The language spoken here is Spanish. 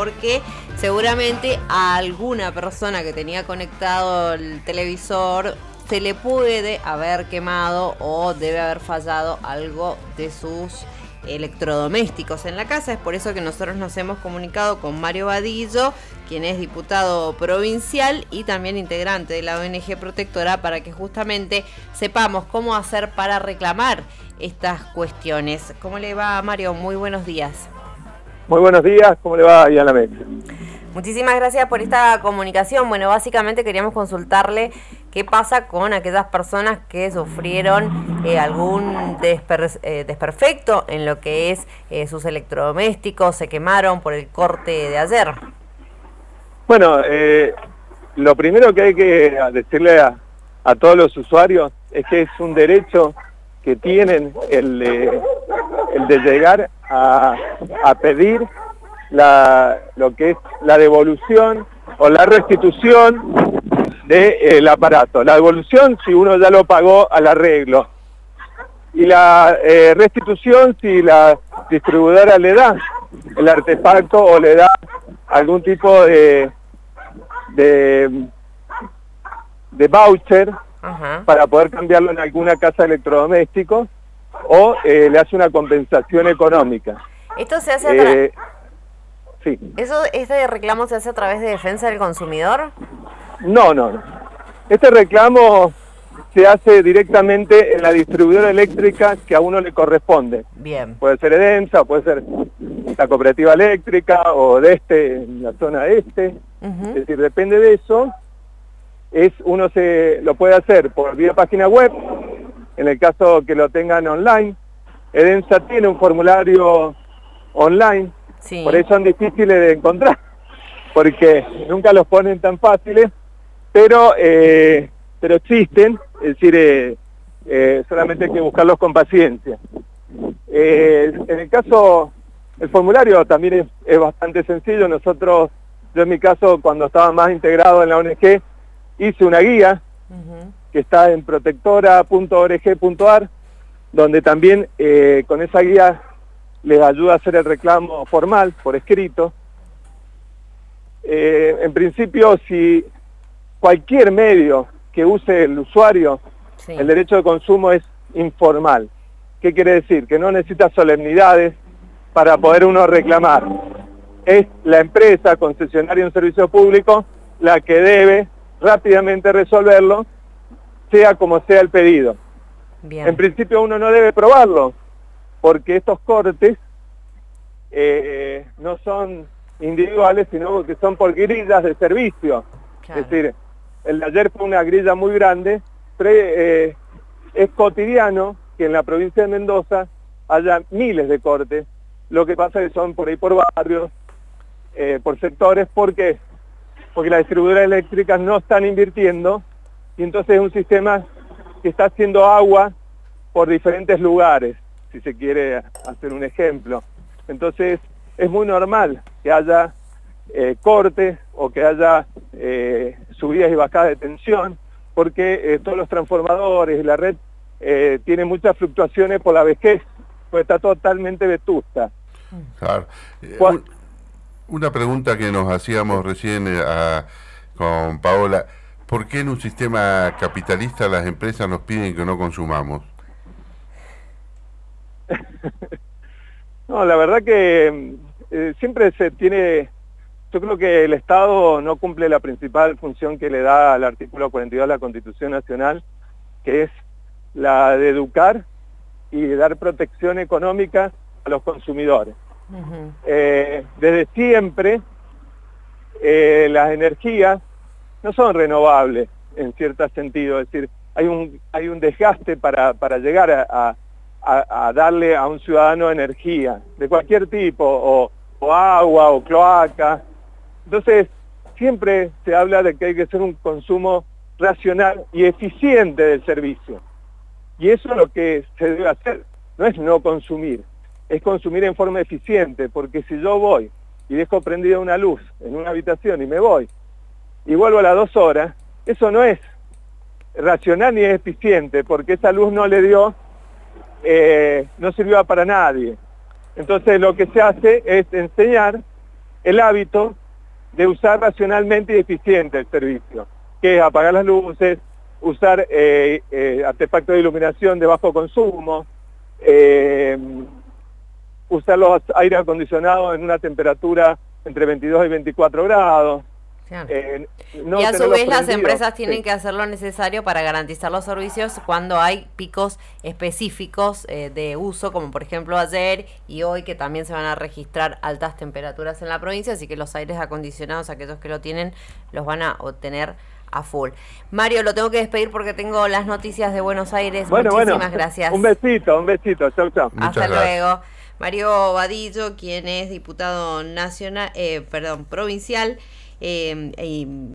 porque seguramente a alguna persona que tenía conectado el televisor se le puede haber quemado o debe haber fallado algo de sus electrodomésticos en la casa. Es por eso que nosotros nos hemos comunicado con Mario Vadillo, quien es diputado provincial y también integrante de la ONG Protectora, para que justamente sepamos cómo hacer para reclamar estas cuestiones. ¿Cómo le va, Mario? Muy buenos días. Muy buenos días, ¿cómo le va ahí a la mesa? Muchísimas gracias por esta comunicación. Bueno, básicamente queríamos consultarle qué pasa con aquellas personas que sufrieron algún desperfecto en lo que es sus electrodomésticos, se quemaron por el corte de ayer. Bueno, lo primero que hay que decirle a todos los usuarios es que es un derecho que tienen el de llegar a pedir lo que es la devolución o la restitución del aparato. La devolución si uno ya lo pagó al arreglo, y la restitución si la distribuidora le da el artefacto o le da algún tipo de voucher. Ajá. Para poder cambiarlo en alguna casa de electrodomésticos, o le hace una compensación económica. ¿Esto se hace sí. ¿Este reclamo se hace a través de Defensa del Consumidor? No. Este reclamo se hace directamente en la distribuidora eléctrica que a uno le corresponde. Bien. Puede ser Edensa, puede ser la cooperativa eléctrica o en la zona este. Uh-huh. Es decir, depende de eso. Uno se lo puede hacer por vía página web, en el caso que lo tengan online. Edensa tiene un formulario online, sí. Por eso son difíciles de encontrar, porque nunca los ponen tan fáciles, pero existen, es decir, solamente hay que buscarlos con paciencia. En el caso, el formulario también es bastante sencillo. Yo en mi caso, cuando estaba más integrado en la ONG, hice una guía que está en protectora.org.ar, donde también con esa guía les ayuda a hacer el reclamo formal, por escrito. En principio, si cualquier medio que use el usuario, sí, el derecho de consumo es informal. ¿Qué quiere decir? Que no necesita solemnidades para poder uno reclamar. Es la empresa concesionaria de un servicio público la que debe rápidamente resolverlo, sea como sea el pedido. Bien. En principio uno no debe probarlo, porque estos cortes no son individuales, sino que son por grillas de servicio. Claro. Es decir, el de ayer fue una grilla muy grande, pero es cotidiano que en la provincia de Mendoza haya miles de cortes. Lo que pasa es que son por ahí por barrios, por sectores, porque las distribuidoras eléctricas no están invirtiendo, y entonces es un sistema que está haciendo agua por diferentes lugares, si se quiere hacer un ejemplo. Entonces es muy normal que haya cortes o que haya subidas y bajadas de tensión, porque todos los transformadores y la red tienen muchas fluctuaciones por la vejez, pues está totalmente vetusta. Claro. Una pregunta que nos hacíamos recién con Paola: ¿por qué en un sistema capitalista las empresas nos piden que no consumamos? No, la verdad que siempre se tiene... Yo creo que el Estado no cumple la principal función que le da al artículo 42 de la Constitución Nacional, que es la de educar y de dar protección económica a los consumidores. Uh-huh. Desde siempre las energías no son renovables en cierto sentido, es decir, hay un desgaste para llegar a darle a un ciudadano energía de cualquier tipo, o agua o cloaca. Entonces siempre se habla de que hay que hacer un consumo racional y eficiente del servicio, y eso es lo que se debe hacer. No es no consumir, es consumir en forma eficiente, porque si yo voy y dejo prendida una luz en una habitación y me voy y vuelvo a las 2 horas, eso no es racional ni es eficiente, porque esa luz no le dio, no sirvió para nadie. Entonces lo que se hace es enseñar el hábito de usar racionalmente y eficiente el servicio, que es apagar las luces, usar artefactos de iluminación de bajo consumo, usar los aire acondicionados en una temperatura entre 22 y 24 grados. No, y a su vez las empresas tienen que hacer lo necesario para garantizar los servicios cuando hay picos específicos de uso, como por ejemplo ayer y hoy, que también se van a registrar altas temperaturas en la provincia, así que los aires acondicionados, aquellos que lo tienen, los van a obtener a full. Mario, lo tengo que despedir porque tengo las noticias de Buenos Aires. Muchísimas gracias. Un besito, chau, chau. Hasta luego. Mario Vadillo, quien es diputado nacional, provincial,